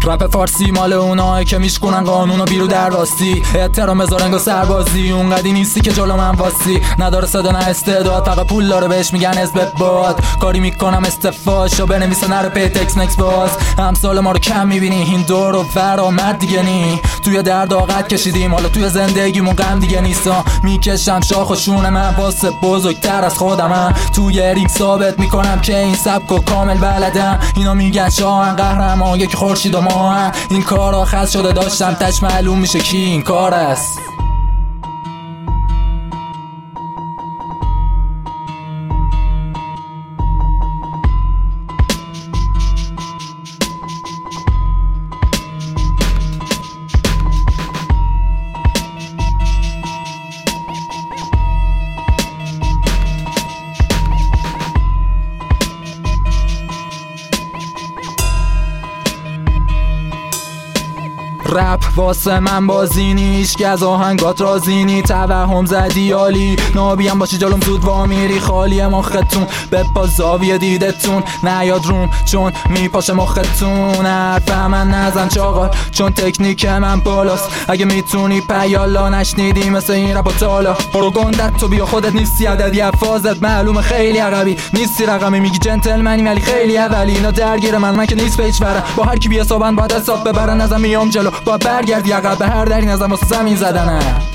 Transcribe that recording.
رپ فارسی مال اونایی که میشکنن قانونو بیرو در راستی. احترام بذار انگار سربازی، اونقدی نیستی که جلو من واسی. نداره صدا نه استعداد، فقط پول داره بهش میگن حزب باد. کاری میکنم استفاشو بنویسه نره پی تکس نکس باز. همسال ما رو کم میبینی، این دور و ور مرد دیگه نی. توی درد آقت کشیدیم، حالا توی زندگیمون غم دیگه نیستا. میکشم شاخ و شونه من واسه بزرگتر از خودمم. توی رینگ ثابت میکنم که این سبکو کامل بلدم. اینا میگن شاهن قهرمان یک خورشید و ماهن. این کارا خاص شده داشتم تش معلوم میشه کی این کار است. رپ واسه من بازی نیست که از آهنگات رازی نی. توهم زدی عالی، نابیم باشی جلوم زود وامیری. خالی مختون بپا زاویه دیدتون نیاد روم چون میپاشه مختون. حرف من نزن چاقال چون تکنیک من بالاست. اگه میتونی پیالا نشنیدی مثل این رپ و تالا. برو گندت تو بیا خودت نیستی عددی، افاظت معلومه خیلی عقبی نیستی. رقمی میگی جنتلمنی ولی خیلی اولی. اینا درگیر من که نیست پیچ برم. با هر کی بی حسابن باید حساب ببرن. ازم میام جلو با برگردی عقب به هر دری نزم واسه زمین زدنه.